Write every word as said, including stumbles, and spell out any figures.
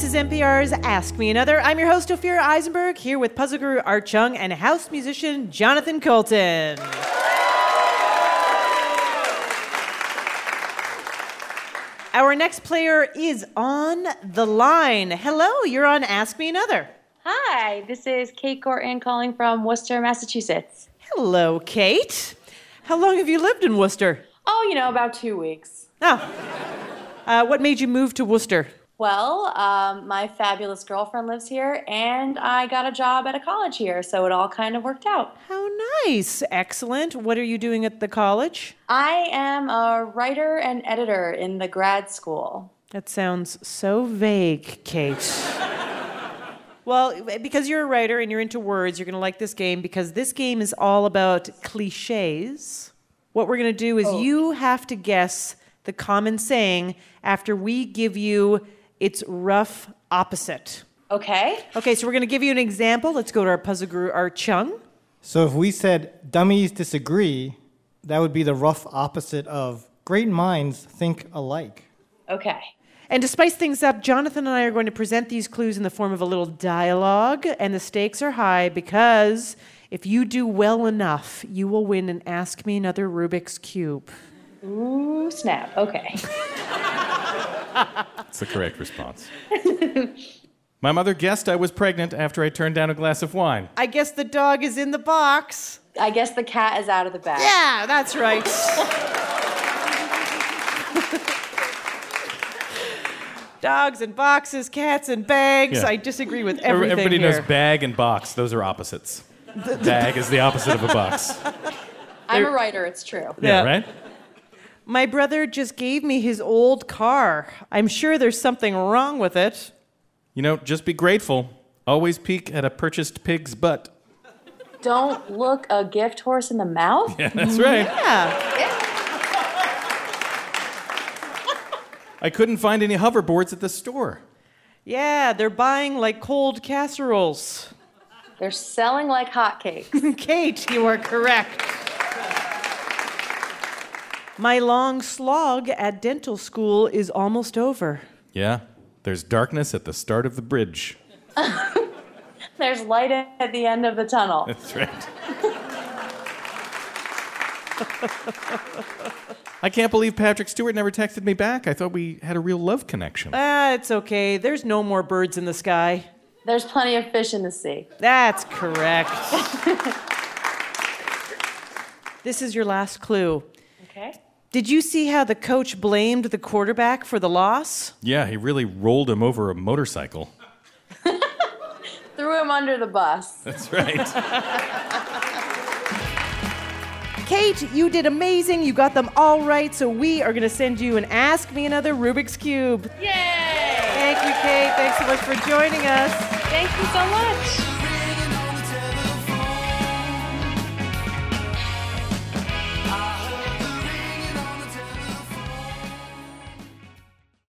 This is N P R's Ask Me Another. I'm your host, Ophira Eisenberg, here with puzzle guru Art Chung and house musician Jonathan Coulton. Our next player is on the line. Hello, you're on Ask Me Another. Hi, this is Kate Gorton calling from Worcester, Massachusetts. Hello, Kate. How long have you lived in Worcester? Oh, you know, about two weeks. Oh. Uh, what made you move to Worcester? Well, um, my fabulous girlfriend lives here, and I got a job at a college here, so it all kind of worked out. How nice. Excellent. What are you doing at the college? I am a writer and editor in the grad school. That sounds so vague, Kate. Well, because you're a writer and you're into words, you're going to like this game because this game is all about cliches. What we're going to do is oh. you have to guess the common saying after we give you its rough opposite. Okay. Okay, so we're going to give you an example. Let's go to our puzzle guru, Art Chung. So if we said dummies disagree, that would be the rough opposite of great minds think alike. Okay. And to spice things up, Jonathan and I are going to present these clues in the form of a little dialogue, and the stakes are high because if you do well enough, you will win an Ask Me Another Rubik's Cube. Ooh, snap. Okay. That's the correct response. My mother guessed I was pregnant after I turned down a glass of wine. I guess the dog is in the box. I guess the cat is out of the bag. Yeah, that's right. Dogs and boxes, cats and bags. Yeah. I disagree with everything Everybody here. knows bag and box. Those are opposites. Bag is the opposite of a box. I'm a writer, it's true. Yeah, Yeah. right? My brother just gave me his old car. I'm sure there's something wrong with it. You know, just be grateful. Always peek at a purchased pig's butt. Don't look a gift horse in the mouth? Yeah, that's right. Yeah. I couldn't find any hoverboards at the store. Yeah, they're buying like cold casseroles. They're selling like hotcakes. Kate, you are correct. My long slog at dental school is almost over. Yeah, there's darkness at the start of the bridge. There's light at the end of the tunnel. That's right. I can't believe Patrick Stewart never texted me back. I thought we had a real love connection. Ah, it's okay. There's no more birds in the sky. There's plenty of fish in the sea. That's correct. This is your last clue. Okay. Did you see how the coach blamed the quarterback for the loss? Yeah, he really rolled him over a motorcycle. Threw him under the bus. That's right. Kate, you did amazing. You got them all right, so we are going to send you an Ask Me Another Rubik's Cube. Yay! Thank you, Kate. Thanks so much for joining us. Thank you so much.